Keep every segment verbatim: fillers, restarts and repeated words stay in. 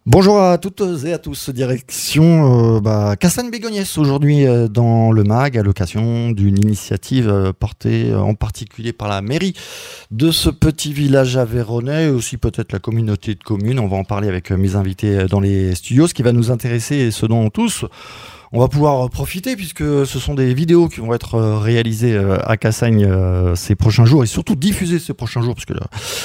Bonjour à toutes et à tous, direction euh, bah, Cassagne-Bégonhès aujourd'hui euh, dans le M A G à l'occasion d'une initiative euh, portée euh, en particulier par la mairie de ce petit village aveyronnais et aussi peut-être la communauté de communes. On va en parler avec euh, mes invités euh, dans les studios. Ce qui va nous intéresser et ce dont tous on va pouvoir profiter puisque ce sont des vidéos qui vont être réalisées à Cassagne ces prochains jours et surtout diffusées ces prochains jours parce que le,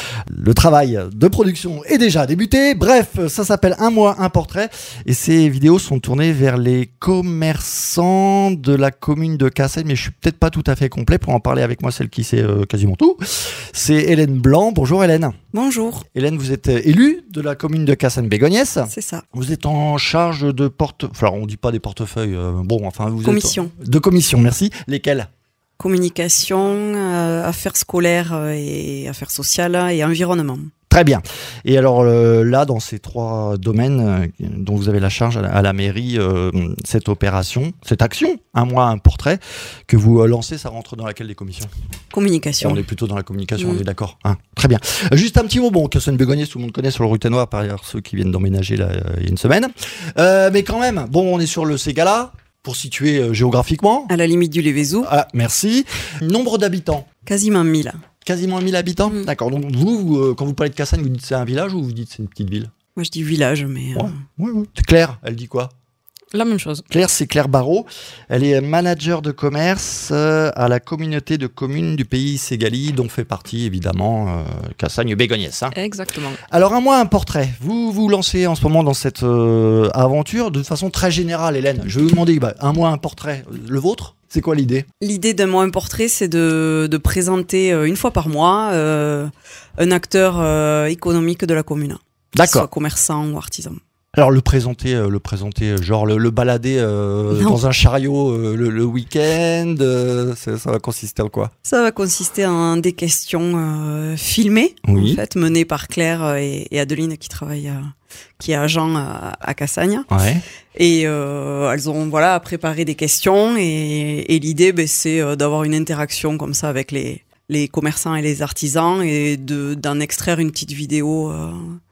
le travail de production est déjà débuté. Bref, ça s'appelle Un mois, un portrait et ces vidéos sont tournées vers les commerçants de la commune de Cassagne, mais je suis peut-être pas tout à fait complet. Pour en parler avec moi, celle qui sait euh, quasiment tout, c'est Hélène Blanc. Bonjour Hélène. Bonjour. Hélène, vous êtes élue de la commune de Cassagne-Bégonhès. C'est ça. Vous êtes en charge de porte... Enfin, on dit pas des portefeuilles. Euh, bon, enfin, vous commission. êtes... De commission, merci. Lesquelles ? Communication, euh, affaires scolaires et affaires sociales et environnement. Très bien. Et alors euh, là, dans ces trois domaines euh, dont vous avez la charge à la, à la mairie, euh, cette opération, cette action, un mois, un portrait, que vous euh, lancez, ça rentre dans laquelle des commissions ? Communication. On est plutôt dans la communication, mmh. on est d'accord. Hein, très bien. Juste un petit mot, bon, Cassagne-Bégonhès, tout le monde connaît sur le Ruthénois, par ailleurs ceux qui viennent d'emménager là, il y a une semaine. Euh, mais quand même, bon, on est sur le Ségala, pour situer euh, géographiquement. À la limite du Lévézou. Ah, merci. Nombre d'habitants ? Quasiment mille. Quasiment mille habitants, mmh. D'accord. Donc vous, vous euh, quand vous parlez de Cassagne, vous dites c'est un village ou vous dites c'est une petite ville ? Moi je dis village, mais... Ouais, euh... ouais, ouais. Claire, elle dit quoi ? La même chose. Claire, c'est Claire Barrault. Elle est manager de commerce euh, à la communauté de communes du pays Ségali, dont fait partie évidemment euh, Cassagne-Bégonhès. Hein. Exactement. Alors un mois, un portrait. Vous vous lancez en ce moment dans cette euh, aventure de façon très générale, Hélène. Je vais vous demander, bah, un mois, un portrait. Le vôtre ? C'est quoi l'idée ? L'idée d'un mois un portrait, c'est de, de présenter euh, une fois par mois euh, un acteur euh, économique de la commune. D'accord. Soit commerçant ou artisan. Alors le présenter, euh, le présenter, genre le, le balader euh, dans un chariot euh, le, le week-end, euh, ça, ça va consister en quoi ? Ça va consister en des questions euh, filmées, oui. en fait, menées par Claire et, et Adeline qui travaillent, euh, qui est agent à, à Cassagne. Ouais. Et euh, elles ont voilà préparé des questions et, et l'idée, ben, c'est euh, d'avoir une interaction comme ça avec les les commerçants et les artisans et de d'en extraire une petite vidéo. Euh,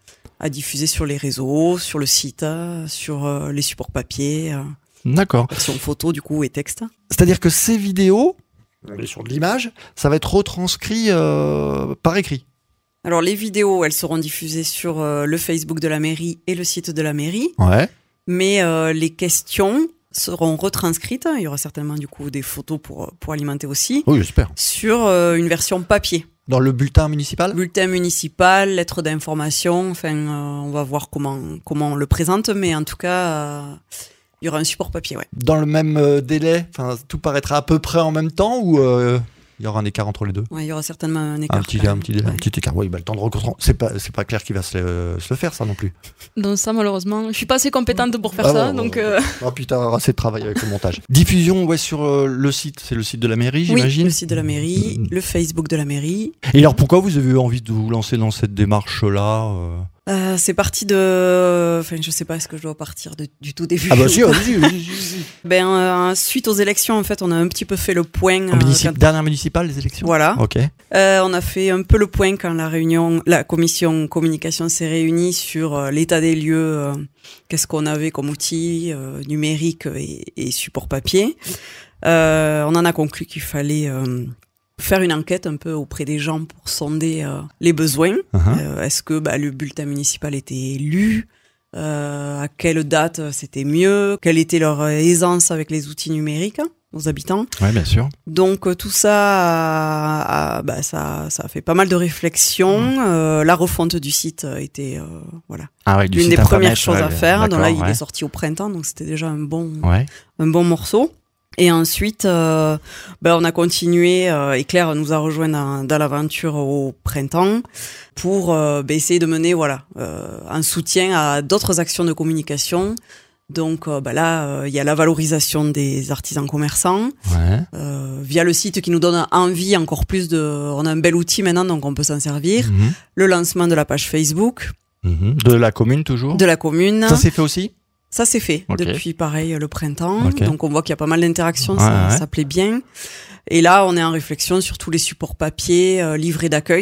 à diffuser sur les réseaux, sur le site, sur euh, les supports papier. Euh, D'accord. Version photo, du coup, et texte. C'est-à-dire que ces vidéos, on est sur de l'image, ça va être retranscrit euh, par écrit. Alors, les vidéos, elles seront diffusées sur euh, le Facebook de la mairie et le site de la mairie. Ouais. Mais euh, les questions seront retranscrites. Il y aura certainement, du coup, des photos pour, pour alimenter aussi. Oui, j'espère. Sur euh, une version papier. Dans le bulletin municipal ? Bulletin municipal, lettre d'information, enfin, euh, on va voir comment, comment on le présente, mais en tout cas, euh, il y aura un support papier, ouais. Dans le même euh, délai ? Enfin, tout paraîtra à peu près en même temps ou euh, il y aura un écart entre les deux ? Ouais, il y aura certainement un écart. Un petit, un petit, ouais. un petit écart, oui, bah, le temps de reconstruire. C'est pas, c'est pas Claire qui va se le, se le faire, ça non plus. Donc ça, malheureusement, je suis pas assez compétente pour faire ah, ça, bon, donc... Bon, euh... Oh putain, assez de travail avec le montage. Diffusion, ouais, sur euh, le site, c'est le site de la mairie, j'imagine ? Oui, le site de la mairie, mmh. le Facebook de la mairie. Et alors, pourquoi vous avez eu envie de vous lancer dans cette démarche-là euh... Euh, c'est parti de... Enfin, je sais pas, est-ce que je dois partir de, du tout début ? Ah bah si, vas-y, vas-y, vas-y. Ben, euh, suite aux élections, en fait, on a un petit peu fait le point... En municip... euh, quand... Dernière municipale, les élections ? Voilà. Ok. Euh, on a fait un peu le point quand la réunion, la commission communication s'est réunie sur euh, l'état des lieux, euh, qu'est-ce qu'on avait comme outils euh, numériques et, et support papier. Euh, on en a conclu qu'il fallait... Euh, faire une enquête un peu auprès des gens pour sonder euh, les besoins. Uh-huh. Euh, est-ce que bah, le bulletin municipal était lu ? euh, À quelle date c'était mieux ? Quelle était leur aisance avec les outils numériques aux habitants ? Oui, bien sûr. Donc tout ça, a, a, bah, ça, ça a fait pas mal de réflexions. Mmh. Euh, la refonte du site était euh, voilà, ah ouais, l'une des premières choses ouais, à faire. Donc là, il ouais. est sorti au printemps, donc c'était déjà un bon, ouais. un bon morceau. Et ensuite, euh, ben on a continué euh, et Claire nous a rejoint dans, dans l'aventure au printemps pour euh, ben essayer de mener voilà euh, un soutien à d'autres actions de communication. Donc euh, ben là, il euh, y a la valorisation des artisans commerçants ouais. euh, via le site qui nous donne envie encore plus de. On a un bel outil maintenant, donc on peut s'en servir. Mm-hmm. Le lancement de la page Facebook. Mm-hmm. De la commune toujours. De la commune. Ça s'est fait aussi. Ça c'est fait okay. depuis pareil le printemps, okay. donc on voit qu'il y a pas mal d'interactions, ouais, ça, ouais. ça plaît bien. Et là on est en réflexion sur tous les supports papier, euh, livrets d'accueil,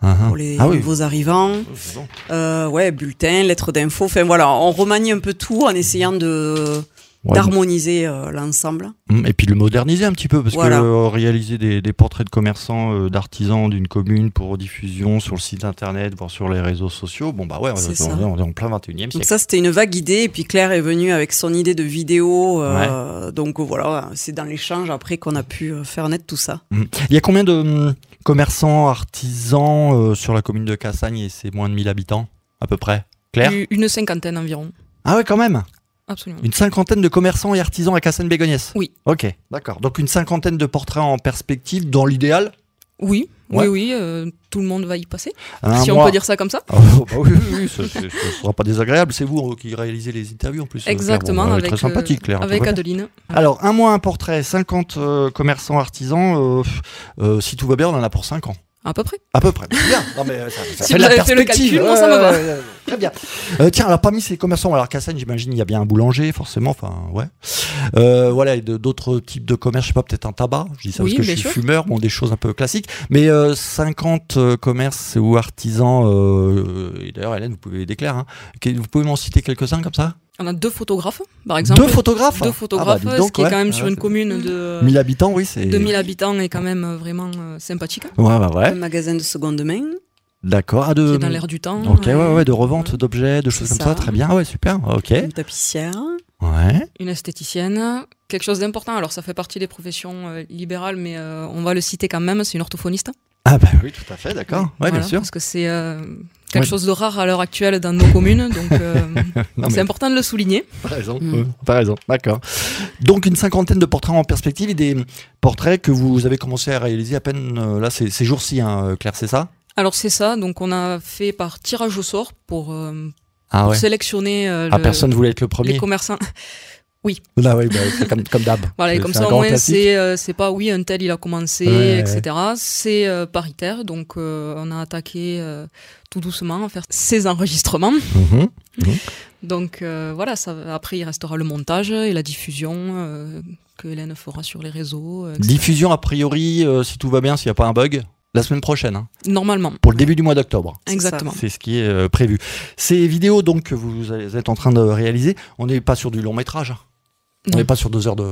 Uh-huh. pour les ah, oui. nouveaux arrivants. C'est bon. Euh, ouais, bulletins, lettres d'info. Enfin voilà, on remanie un peu tout en essayant de Ouais, d'harmoniser euh, l'ensemble. Et puis le moderniser un petit peu, parce Voilà. que euh, réaliser des, des portraits de commerçants, euh, d'artisans d'une commune pour diffusion sur le site internet, voire sur les réseaux sociaux, bon bah ouais, on, C'est on, ça. on est en plein vingt et unième Donc siècle. ça, c'était une vague idée. Et puis Claire est venue avec son idée de vidéo. Euh, Donc voilà, c'est dans l'échange après qu'on a pu euh, faire naître tout ça. Mhm. Il y a combien de hum, commerçants, artisans euh, sur la commune de Cassagne et c'est moins de mille habitants à peu près? Claire? Une- Une cinquantaine environ. Ah ouais, quand même. Absolument. Une cinquantaine de commerçants et artisans à Cassagne-Bégonhès. Oui. Ok, d'accord. Donc une cinquantaine de portraits en perspective dans l'idéal. Oui, Ouais. oui, oui, euh, tout le monde va y passer. Un si on mois- peut dire ça comme ça. Oh, bah oui, oui, oui, ça, c'est- ça sera pas désagréable. C'est vous euh, qui réalisez les interviews en plus. euh, Claire. Exactement, Bon, bah, avec, très sympathique, euh, Claire. tout avec va bien. Adeline. Alors, un mois, un portrait, cinquante euh, commerçants, artisans. euh, euh, si tout va bien, on en a pour cinq ans. À peu près. À peu près. C'est bien. Non, mais ça, ça Si fait vous de la avez fait le perspective. calcul, moi, ça me va. Ouais, ouais, ouais, très bien. Euh, tiens, alors parmi ces commerçants, alors Cassagne, j'imagine, il y a bien un boulanger, forcément. Enfin, ouais. Euh, voilà, et de- d'autres types de commerces, je sais pas, peut-être un tabac. Je dis ça Oui, parce que je bien suis sûr. fumeur, bon, des choses un peu classiques. Mais euh, cinquante euh, commerces ou artisans. Euh, et d'ailleurs, Hélène, vous pouvez les déclarer. Hein. Que- Vous pouvez m'en citer quelques-uns comme ça? On a deux photographes, par exemple. Deux photographes. Deux Ah photographes, bah, dis donc, ce qui est ouais. quand même sur Ouais, une c'est- commune de mille habitants, oui, c'est. deux mille habitants et quand même euh, vraiment euh, sympathique. Ouais, bah ouais. Un magasin de seconde main. D'accord. Ah, de... Qui est dans l'air du temps. Ok, ouais, euh, ouais, de revente d'objets, de choses C'est comme ça. ça. Très bien, ouais, super. Ok. Une tapissière. Ouais. Une esthéticienne. Quelque chose d'important, alors ça fait partie des professions euh, libérales, mais euh, on va le citer quand même, c'est une orthophoniste. Ah, bah oui, tout à fait, d'accord. Ouais, Voilà, bien sûr. Parce que c'est euh, quelque Ouais. chose de rare à l'heure actuelle dans nos communes, donc euh, Non, c'est mais important de le souligner. T'as raison, Mm. ouais, t'as raison, d'accord. Donc une cinquantaine de portraits en perspective et des portraits que vous avez commencé à réaliser à peine euh, là ces, ces jours-ci, hein, Claire, c'est ça? Alors c'est ça, donc on a fait par tirage au sort pour, euh, Ah pour ouais. sélectionner euh, Ah, le- personne voulait être le les premier. commerçants. Là, oui, bah, c'est comme, comme d'hab. Voilà, et C'est- comme c'est ça un au grand moins classique. c'est euh, c'est pas oui un tel il a commencé, Ouais, et cetera. C'est euh, paritaire, donc euh, on a attaqué euh, tout doucement à faire ces enregistrements. Mhm. Donc euh, voilà, ça, après il restera le montage et la diffusion euh, que Hélène fera sur les réseaux. euh, et cetera. Diffusion a priori, euh, si tout va bien, s'il n'y a pas un bug, la semaine prochaine, hein, Normalement. pour le début du mois d'octobre. C'est Exactement. C'est ce qui est euh, prévu. Ces vidéos donc que vous êtes en train de réaliser, on n'est pas sur du long métrage. hein. On Non. n'est pas sur deux heures de.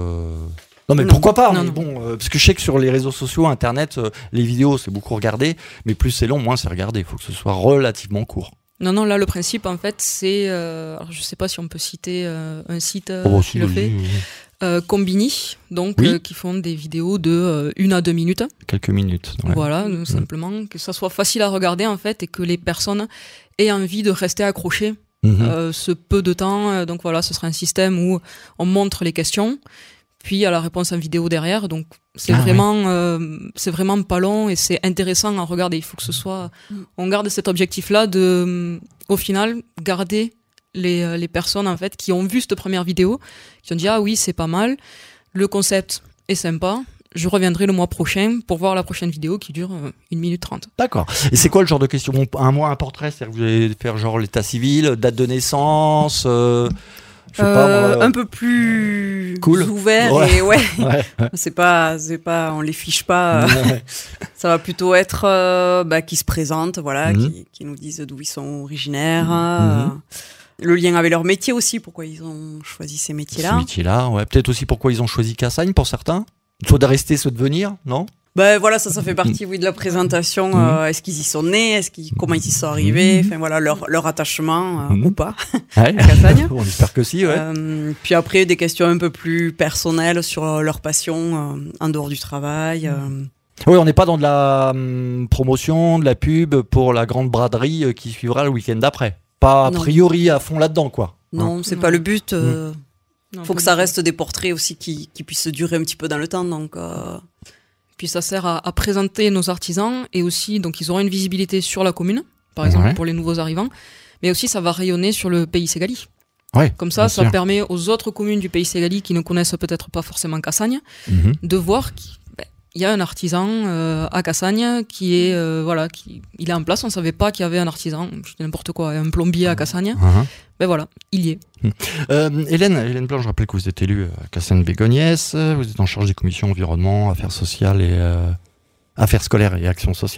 Non mais Non. pourquoi pas, Non, mais non. bon, euh, parce que je sais que sur les réseaux sociaux, internet, euh, les vidéos c'est beaucoup regardé, mais plus c'est long, moins c'est regardé. Il faut que ce soit relativement court. Non, non, là le principe en fait c'est, euh, alors je sais pas si on peut citer euh, un site euh, Oh, qui si, le vas-y, fait, vas-y. euh, Combini, donc Oui. euh, qui font des vidéos de euh, une à deux minutes. Quelques minutes. ouais. Voilà, tout simplement que ça soit facile à regarder en fait et que les personnes aient envie de rester accrochées Mhm. euh, ce peu de temps. Euh, Donc voilà, ce sera un système où on montre les questions, puis il y a la réponse en vidéo derrière. Donc c'est Ah, vraiment, euh, c'est vraiment pas long et c'est intéressant à regarder. Il faut que ce soit, Mm. on garde cet objectif-là de, euh, au final, garder les, euh, les personnes en fait qui ont vu cette première vidéo, qui ont dit ah oui c'est pas mal, le concept est sympa. Je reviendrai le mois prochain pour voir la prochaine vidéo qui dure euh, une minute trente. D'accord. Et c'est quoi le genre de question? Bon, un mois, un portrait, c'est-à-dire que vous allez faire genre l'état civil, date de naissance, euh, je sais pas, Euh, moi, un peu plus Cool. ouvert Ouais. et ouais, Ouais. c'est pas, c'est pas, on les fiche pas. euh, Ouais. Ça va plutôt être euh, bah, qui se présentent, voilà, Mhm. qui, qui nous disent d'où ils sont originaires. Mhm. euh, le lien avec leur métier aussi, pourquoi ils ont choisi ces Ce métiers-là. métier-là, ouais. Peut-être aussi pourquoi ils ont choisi Cassagne pour certains. Soit de rester, soit de venir, non? Ben voilà, ça, ça fait partie, oui, de la présentation. Mhm. euh, est-ce qu'ils y sont nés, est-ce qu'ils, comment ils y sont arrivés, enfin voilà, leur, leur attachement euh, Mhm. ou pas. Ouais. À Cassagne. On espère que si, ouais. Euh, puis après, des questions un peu plus personnelles sur euh, leur passion euh, en dehors du travail. euh. Oui, on n'est pas dans de la hum, promotion, de la pub pour la grande braderie euh, qui suivra le week-end d'après. Pas a Non. priori à fond là-dedans, quoi. Non, c'est Non. pas le but. Mhm. euh, Non, faut pas que du ça tout. reste des portraits aussi qui, qui puissent durer un petit peu dans le temps. Donc, euh, Puis ça sert à, à présenter nos artisans et aussi, donc ils auront une visibilité sur la commune, par exemple Ouais. pour les nouveaux arrivants, mais aussi ça va rayonner sur le pays ségali. Ouais. Comme ça, bien ça sûr. permet aux autres communes du pays ségali qui ne connaissent peut-être pas forcément Cassagne Mhm. de voir qu'il ben, il y a un artisan euh, à Cassagne qui est euh, voilà, qui il est en place. On savait pas qu'il y avait un artisan, je dis n'importe quoi, un plombier à Cassagne. Mhm. Ben voilà, il y est. Euh, Hélène, Hélène Blanc, je rappelle que vous êtes élue à Cassagne-Bégonhès, vous êtes en charge des commissions environnement, affaires sociales et euh, affaires scolaires et actions sociales.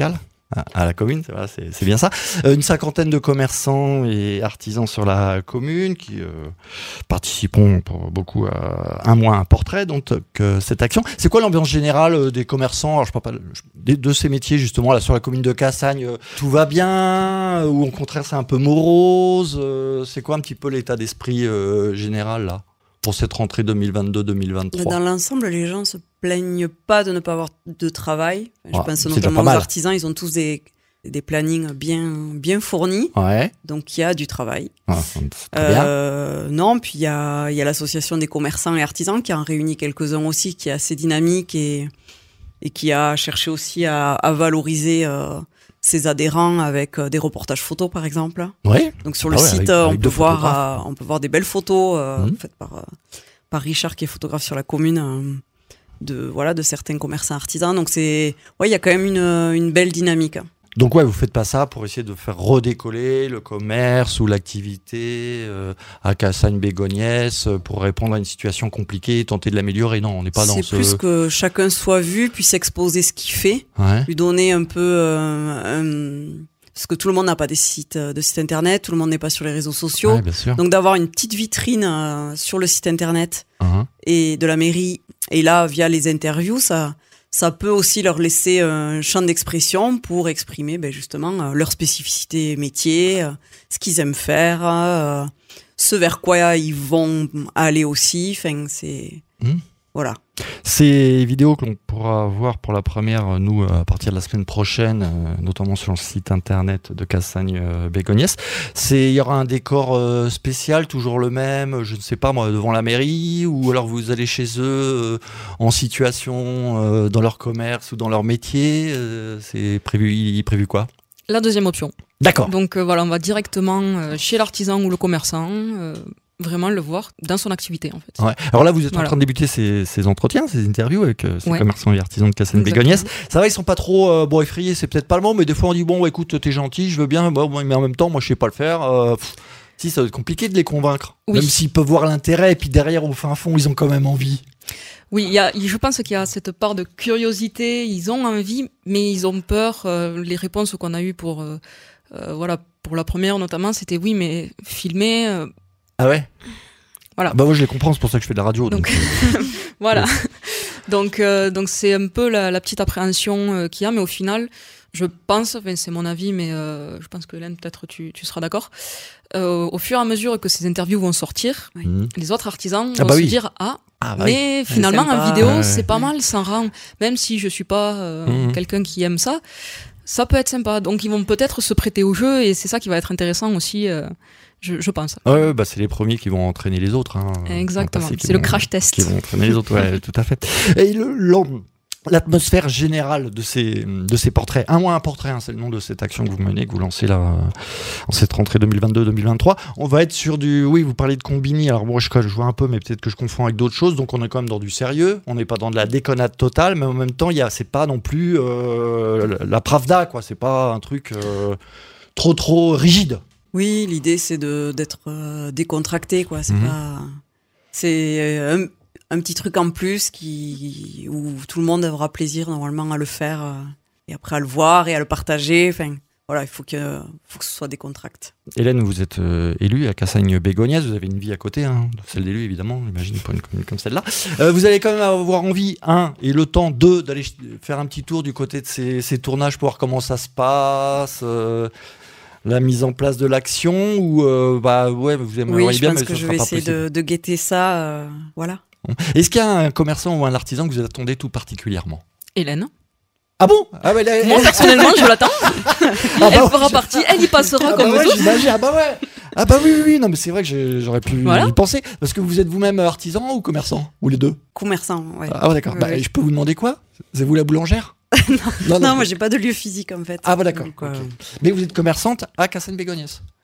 à la commune, c'est, voilà, c'est, c'est bien ça. Euh, une cinquantaine de commerçants et artisans sur la commune qui euh, participeront pour beaucoup à un mois un portrait, donc euh, cette action. C'est quoi l'ambiance générale euh, des commerçants? Alors je parle pas de, de ces métiers justement là sur la commune de Cassagne. Euh, tout va bien ou au contraire c'est un peu morose? euh, C'est quoi un petit peu l'état d'esprit euh, général là pour cette rentrée deux mille vingt-deux deux mille vingt-trois? Dans l'ensemble, les gens se plaignent pas de ne pas avoir de travail. Je Ah, pense c'est notamment déjà pas aux mal. artisans, ils ont tous des, des plannings bien, bien fournis, Ouais, donc il y a du travail. ah, c'est très bien. Euh, non, puis il y a, il y a l'association des commerçants et artisans qui en réunit quelques-uns aussi, qui est assez dynamique et, et qui a cherché aussi à, à valoriser euh, ses adhérents avec euh, des reportages photos par exemple. Ouais. Donc sur le Ah ouais, site, avec- euh, on, avec peut deux voir, photographes. euh, on peut voir des belles photos euh, Mhm. faites par, euh, par Richard qui est photographe sur la commune euh, de, voilà, de certains commerçants artisans. Donc c'est, ouais, il y a quand même une, une belle dynamique. Donc ouais, vous faites pas ça pour essayer de faire redécoller le commerce ou l'activité euh, à Cassagne-Bégognès euh, pour répondre à une situation compliquée, tenter de l'améliorer. Non, on n'est pas dans C'est ce... plus que chacun soit vu, puisse exposer ce qu'il fait, Ouais. lui donner un peu... euh, un- parce que tout le monde n'a pas des sites, euh, de site internet, tout le monde n'est pas sur les réseaux sociaux. Ouais, bien sûr. Donc d'avoir une petite vitrine euh, sur le site internet Uh-huh. et de la mairie, et là, via les interviews, ça, ça peut aussi leur laisser un champ d'expression pour exprimer ben, justement euh, leur spécificité métier, euh, ce qu'ils aiment faire, euh, ce vers quoi ils vont aller aussi. Enfin, c'est... Mmh. Voilà. Ces vidéos que l'on pourra voir pour la première, nous, à partir de la semaine prochaine, euh, notamment sur le site internet de Cassagne-Bégognès, c'est, il y aura un décor euh, spécial, toujours le même, je ne sais pas moi, devant la mairie, ou alors vous allez chez eux euh, en situation euh, dans leur commerce ou dans leur métier, euh, c'est prévu, prévu quoi? La deuxième option. D'accord. Donc euh, voilà, on va directement euh, chez l'artisan ou le commerçant, euh, vraiment le voir dans son activité en fait. Ouais. Alors là, vous êtes en Voilà. train de débuter ces, ces entretiens, ces interviews avec euh, ces Ouais. commerçants et artisans de Cassagne-Bégognès. Ça va, ils sont pas trop euh, bon effrayés, c'est peut-être pas le mot, mais des fois on dit bon, écoute, t'es gentil, je veux bien, bon, mais en même temps, moi je sais pas le faire. euh, pff, si, ça va être compliqué de les convaincre, Oui. même s'ils peuvent voir l'intérêt, et puis derrière, au fin fond, ils ont quand même envie. Oui, il y a, je pense qu'il y a cette part de curiosité, ils ont envie, mais ils ont peur. Euh, les réponses qu'on a eues pour, euh, euh, voilà, pour la première notamment, c'était oui, mais filmer, euh, Ah ouais. Voilà. Ah bah moi je les comprends, c'est pour ça que je fais de la radio. Donc, Donc, voilà. Donc, euh, donc c'est un peu la, la petite appréhension euh, qu'il y a, mais au final, je pense, enfin, c'est mon avis, mais euh, je pense que Hélène, peut-être tu, tu seras d'accord. Euh, au fur et à mesure que ces interviews vont sortir, Oui. Mhm. les autres artisans Ah vont bah se oui. dire ah, Ah bah oui. mais finalement sympa. en vidéo Ouais, ouais. c'est pas mal, ça rend, même si je suis pas euh, Mhm. quelqu'un qui aime ça, ça peut être sympa. Donc ils vont peut-être se prêter au jeu et c'est ça qui va être intéressant aussi, euh, je, je pense. Ouais, ouais, bah c'est les premiers qui vont entraîner les autres. Hein, Exactement, Dans le passé, qui c'est le vont- crash test. Qui vont entraîner les autres, ouais, tout à fait. Et le, l'en- l'atmosphère générale de ces, de ces portraits, un mois un portrait, hein, c'est le nom de cette action que vous menez, que vous lancez là, euh, en cette rentrée deux mille vingt-deux deux mille vingt-trois. On va être sur du, oui, vous parlez de Combini, alors bon, je, je vois un peu, mais peut-être que je confonds avec d'autres choses, donc on est quand même dans du sérieux, on n'est pas dans de la déconnade totale, mais en même temps, il y a, c'est pas non plus euh, la, la Pravda, quoi, c'est pas un truc euh, trop trop rigide. Oui, l'idée c'est de d'être euh, décontracté, quoi. C'est Mhm. pas, c'est euh, un, un petit truc en plus qui où tout le monde aura plaisir normalement à le faire euh, et après à le voir et à le partager. Enfin, voilà, il faut que faut que ce soit décontracté. Hélène, vous êtes euh, élue à Cassagne-Bégognès, vous avez une vie à côté, hein, celle d'élu évidemment, j'imagine, pour une commune comme celle-là. Euh, vous allez quand même avoir envie, un, et le temps, deux, d'aller ch- faire un petit tour du côté de ces, ces tournages pour voir comment ça se passe, euh, la mise en place de l'action, ou euh, bah ouais, vous aimeriez Oui, je bien, pense mais que ça je sera vais pas essayer possible. de, de guetter ça. euh, voilà. Est-ce qu'il y a un commerçant ou un artisan que vous attendez tout particulièrement? Hélène. Ah bon? Ah bah, là, Moi personnellement je l'attends. ah Elle bah, fera je- partie, elle y passera Ah comme bah ouais, nous. j'imagine. Ah bah ouais. Ah bah oui, oui, oui. Non mais c'est vrai que j'ai- j'aurais pu Voilà. y penser. Parce que vous êtes vous-même artisan ou commerçant? Ou les deux? Commerçant, ouais. Ah ouais, d'accord. Ouais, Bah, ouais. je peux vous demander quoi? C'est vous la boulangère? non, Non, moi j'ai pas de lieu physique en fait. Ah bah d'accord. Donc, euh, Ok. Mais vous êtes commerçante à Cassagne-Bégognès.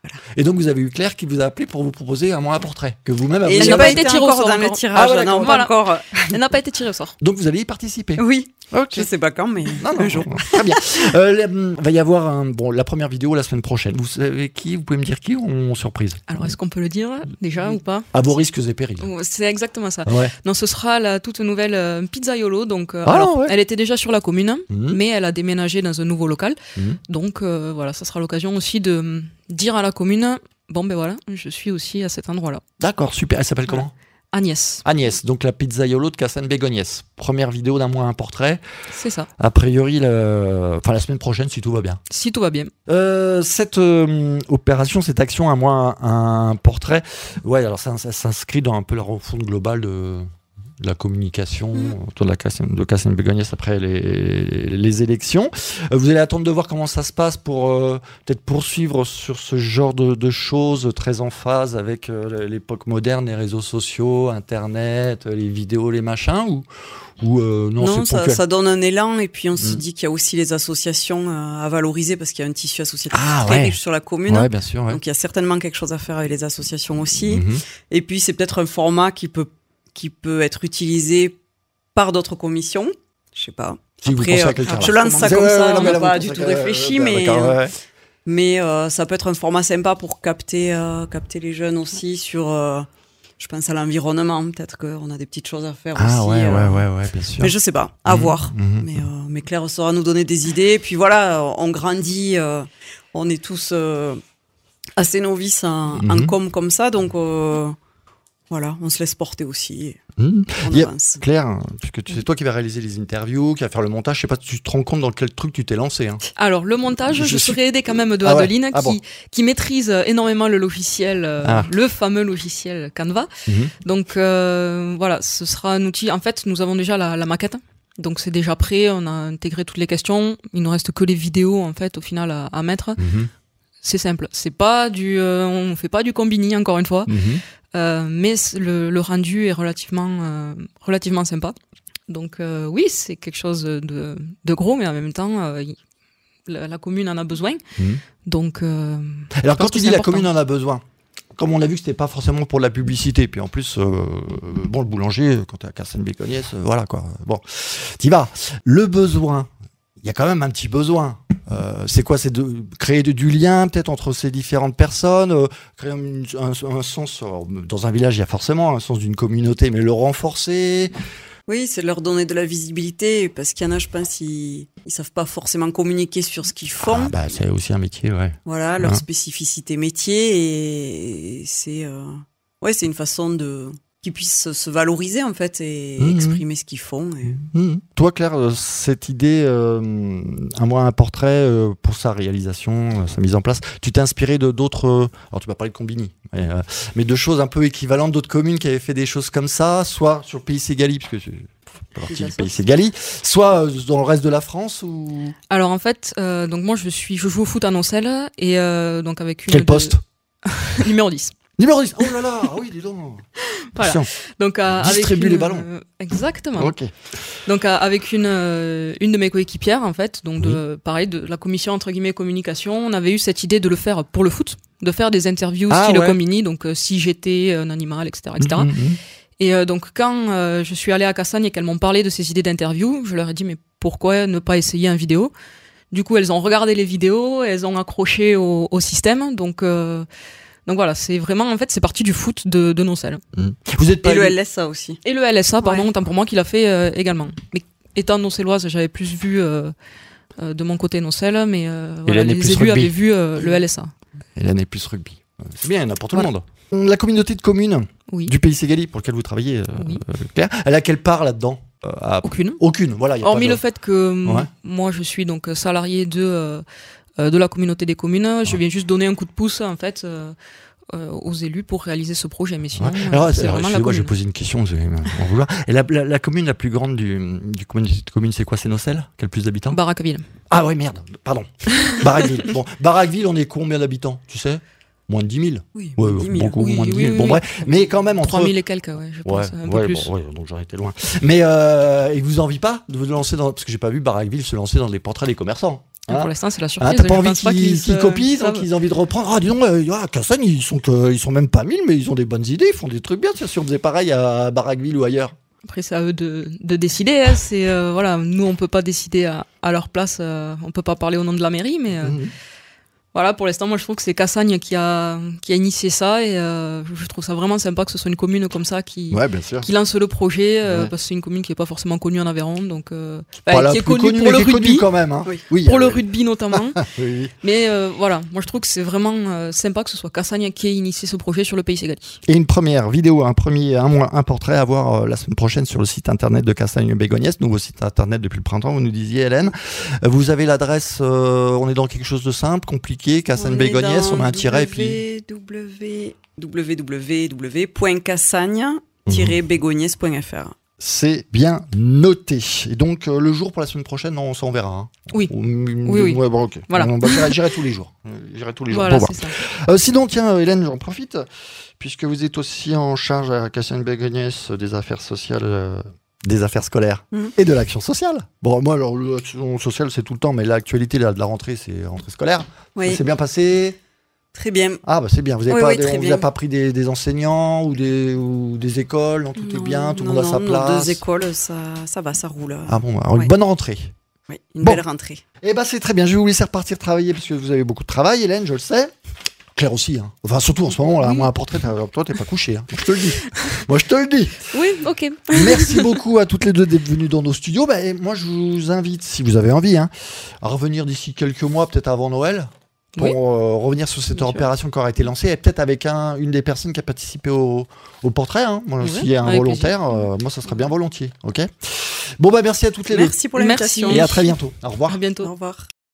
Voilà. Et donc vous avez eu Claire qui vous a appelé pour vous proposer un mois un portrait que vous-même avez. Et Elle j'ai n'a pas pas été été tirée au encore sort dans le encore. tirage. Ah ouais, non, voilà. pas encore. Elle n'a pas été tirée au sort. Donc vous allez y participer. Oui. Ok. Je sais pas quand, mais Non, non, un jour. très bien. Euh, il va y avoir un, bon, la première vidéo la semaine prochaine. Vous savez qui? Vous pouvez me dire qui en surprise? Alors, est-ce qu'on peut le dire déjà ou pas? À vos risques et périls. C'est exactement ça. Ouais. Non, ce sera la toute nouvelle euh, Pizzaiolo. Donc, euh, Ah, alors, ouais. elle était déjà sur la commune, Mmh. mais elle a déménagé dans un nouveau local. Mmh. Donc, euh, voilà, ça sera l'occasion aussi de euh, dire à la commune, bon ben voilà, je suis aussi à cet endroit-là. D'accord, super. Elle s'appelle comment? Agnès, Agnès, donc la pizzaiolo de Cassagne-Bégognès. Première vidéo d'un mois un portrait. c'est ça. A priori, le... enfin, la semaine prochaine, si tout va bien. Si tout va bien. Euh, cette euh, opération, cette action, un mois un, un portrait, ouais, alors ça, ça s'inscrit dans un peu la refonte globale de, de la communication autour de la Cassagne- de Cassagne-Bégognès après les, les élections. Euh, vous allez attendre de voir comment ça se passe pour euh, peut-être poursuivre sur ce genre de, de choses très en phase avec euh, l'époque moderne, les réseaux sociaux, Internet, les vidéos, les machins, ou, ou euh, non, Non, c'est ça, ponctuel. ça donne un élan et puis on se Mm. dit qu'il y a aussi les associations euh, à valoriser parce qu'il y a un tissu associatif Ah, très ouais. riche sur la commune. Ouais, bien sûr. Ouais. Donc il y a certainement quelque chose à faire avec les associations aussi. Mhm. Et puis c'est peut-être un format qui peut qui peut être utilisé par d'autres commissions. Je sais pas. Si vous Après, pensez à euh, quelqu'un. je lance ça Ouais, comme ouais, ça, non, on mais n'a là, pas vous du pensez tout que- réfléchi, euh, mais d'accord, euh, ouais. mais euh, ça peut être un format sympa pour capter euh, capter les jeunes aussi sur. euh, je pense à l'environnement. Peut-être qu'on a des petites choses à faire Ah aussi. ouais, euh, ouais, ouais, ouais, bien sûr. Mais je sais pas, à Mhm, voir. mhm. Mais, euh, mais Claire saura nous donner des idées. Puis voilà, on grandit, euh, on est tous euh, assez novices en, en Mhm. com comme ça, donc euh, voilà, on se laisse porter aussi. Mhm. On Il y a- avance. Claire, puisque tu- c'est toi qui vas réaliser les interviews, qui va faire le montage, je sais pas, tu te rends compte dans quel truc tu t'es lancé. Hein. Alors, le montage, Je je, suis- serai aidée quand même de Ah ouais. Adeline, Ah qui, bon. qui maîtrise énormément le logiciel, euh, Ah. le fameux logiciel Canva. Mhm. Donc, euh, voilà, ce sera un outil. En fait, nous avons déjà la, la maquette. Donc, c'est déjà prêt. On a intégré toutes les questions. Il ne reste que les vidéos, en fait, au final, à, à mettre. Mhm. C'est simple. C'est pas du, euh, on fait pas du combini, encore une fois. Mhm. Euh, mais c- le, le rendu est relativement, euh, relativement sympa. Donc euh, oui, c'est quelque chose de, de gros, mais en même temps, euh, il- la, la commune en a besoin. Mhm. Donc, euh, Alors pense quand que tu c'est dis la important. commune en a besoin, comme on a vu que c'était pas forcément pour la publicité, puis en plus, euh, bon, le boulanger, quand t'es à Cassagne-Bégognès, euh, voilà quoi. Bon, t'y vas. Le besoin, il y a quand même un petit besoin. Euh, c'est quoi? C'est de créer de- du lien peut-être entre ces différentes personnes, euh, créer une- un, un sens. Alors, dans un village, il y a forcément un sens d'une communauté, mais le renforcer. Oui, c'est de leur donner de la visibilité parce qu'il y en a, je pense, ils, ils savent pas forcément communiquer sur ce qu'ils font. Ah, bah, c'est aussi un métier, ouais. Voilà, leur Hein. spécificité métier et c'est euh, ouais, c'est une façon de qu'ils puissent se valoriser en fait et Mhm. exprimer ce qu'ils font. Et... Mhm. Toi, Claire, euh, cette idée, euh, un mois un portrait euh, pour sa réalisation, euh, sa mise en place, tu t'es inspiré de d'autres. euh, alors, tu m'as parlé de Combini, mais, euh, mais de choses un peu équivalentes, d'autres communes qui avaient fait des choses comme ça, soit sur le Pays Ségali, parce que tu fais partie Des du assos. Pays Ségali, soit euh, dans le reste de la France ou. alors en fait, euh, donc moi je suis, je joue au foot à Noncel et euh, donc avec une Quel de- poste numéro dix. Numéro dix. Oh là là, ah oui, dis donc. Voilà. Tiens, Donc euh, avec Distribue une- les ballons. euh, exactement. ok. Donc euh, avec une euh, une de mes coéquipières en fait, donc de, pareil de la commission entre guillemets communication, on avait eu cette idée de le faire pour le foot, de faire des interviews Ah, style ouais. Combini, donc euh, si j'étais un animal, et cetera, et cetera. Mhm, mhm. Et euh, donc quand euh, je suis allée à Cassagne et qu'elles m'ont parlé de ces idées d'interview, je leur ai dit mais pourquoi ne pas essayer un vidéo? Du coup elles ont regardé les vidéos, elles ont accroché au, au système, donc euh, donc voilà, c'est vraiment en fait c'est parti du foot de, de Noncel. Mhm. Vous êtes pas Et le allé- L S A aussi. Et le L S A, pardon, Ouais. autant pour moi qu'il a fait euh, également. Mais étant noncelloise, j'avais plus vu euh, euh, de mon côté Noncel, mais euh, voilà, Hélène est les plus élus rugby. avaient vu euh, le L S A. Et l'année plus rugby. Euh, C'est bien, il y en a pour tout Voilà. le monde. La communauté de communes Oui, du Pays Ségali pour lequel vous travaillez, euh, Oui. euh, Claire, elle a quelle part là-dedans? Euh, à- aucune. Aucune, voilà. y a Hormis pas de- le fait que m- Ouais. moi je suis donc salarié de euh, euh, de la communauté des communes, je viens juste donner un coup de pouce en fait euh, euh, aux élus pour réaliser ce projet. Mais sinon, Ouais. euh, Alors, c'est alors, vraiment la excusez-moi, je vais commune. poser une question, vous allez m'en vouloir. Et la, la- la commune la plus grande du, du communauté de communes, c'est quoi? C'est Nocel? Quel plus d'habitants? Baracaville. Ah ouais, merde, pardon. Baracville. Bon, Baracville, on est combien d'habitants, tu sais? Moins de dix mille. Oui, Ouais, dix mille. beaucoup Oui, moins de dix oui, mille. oui, bon, oui. bref. Mais quand même, entre. trois mille et quelques, ouais, je Ouais, pense, un ouais, peu plus. bon, ouais, donc j'aurais été loin. Mais euh, ils vous envient pas de vous lancer dans. Parce que j'ai pas vu Baracville se lancer dans les portraits des commerçants. Hein pour l'instant, c'est la surprise. Hein, t'as pas Je envie pense pas qu'ils, qu'ils qu'ils se- copient, savent. donc ils ont envie de reprendre. Ah, dis donc, euh, ah, Cassagne, ils sont, que, ils sont même pas mille, mais ils ont des bonnes idées, ils font des trucs bien. Tiens, si on faisait pareil à Baraqueville ou ailleurs. Après, c'est à eux de, de décider. Hein. C'est, euh, voilà, nous, on peut pas décider à, à leur place. Euh, on peut pas parler au nom de la mairie, mais euh, Mmh. voilà, pour l'instant, moi, je trouve que c'est Cassagne qui a, qui a initié ça. Et euh, je trouve ça vraiment sympa que ce soit une commune comme ça qui, Ouais, bien sûr. qui lance le projet. Euh, Ouais. parce que c'est une commune qui est pas forcément connue en Aveyron. Donc, euh, Pas bah, la qui est plus connue connue, pour mais le qui est connue rugby. quand même. Hein. Oui. Oui, Pour euh, le rugby notamment. oui, oui. Mais euh, voilà, moi je trouve que c'est vraiment euh, sympa que ce soit Cassagne qui ait initié ce projet sur le Pays Ségali. Et une première vidéo, un premier, un, un portrait à voir euh, la semaine prochaine sur le site internet de Cassagne-Bégonhès, nouveau site internet depuis le printemps. Vous nous disiez, Hélène. Euh, Vous avez l'adresse. Euh, on est dans quelque chose de simple, compliqué. Cassagne-Bégonhès, on, on a un tiret et puis. w w w point cassagne tiret bégonhès point f r. C'est bien noté. Et donc, euh, le jour pour la semaine prochaine, on s'en verra. Hein. Oui. Ou- Oui, oui. Ouais, bon, ok. Voilà. Bon, bah, j'irai, j'irai tous les jours. Euh, J'irai tous les jours Voilà, pour c'est voir. ça. Euh, sinon, tiens, euh, Hélène, j'en profite, puisque vous êtes aussi en charge à Cassagne-Bégonhès des affaires sociales, euh, des affaires scolaires Mhm. et de l'action sociale. Bon, moi, alors, l'action sociale, c'est tout le temps, mais l'actualité là, de la rentrée, c'est la rentrée scolaire. Oui, Ça s'est bien passé. très bien. Ah, bah c'est bien. Vous avez Oui, pas, oui, des- très on vous bien. a pas pris des, des enseignants ou des, ou des écoles, non, tout est Non, bien, tout le non, monde a sa non, place. Nos deux écoles, ça, ça va, ça roule. Ah bon, alors une Ouais. bonne rentrée. Oui, une Bon. belle rentrée. Eh ben c'est très bien, je vais vous laisser repartir travailler parce que vous avez beaucoup de travail, Hélène, je le sais. Claire aussi, hein. Enfin surtout en ce moment, là, Oui. moi un portrait, t'as- toi t'es pas couché, hein. Moi, je te le dis. Moi je te le dis. Oui, ok. Merci beaucoup à toutes les deux d'être venues dans nos studios. Bah, et moi je vous invite, si vous avez envie, hein, à revenir d'ici quelques mois, peut-être avant Noël, pour Oui. euh, revenir sur cette Bien sûr. opération qui aura été lancée, et peut-être avec un, une des personnes qui a participé au, au portrait. Hein. Moi, Oui, s'il y a un avec volontaire, euh, moi ça serait bien volontiers. Ok. Bon bah merci à toutes les deux. Merci pour l'invitation. Et à très bientôt. Au revoir. À bientôt. Au revoir.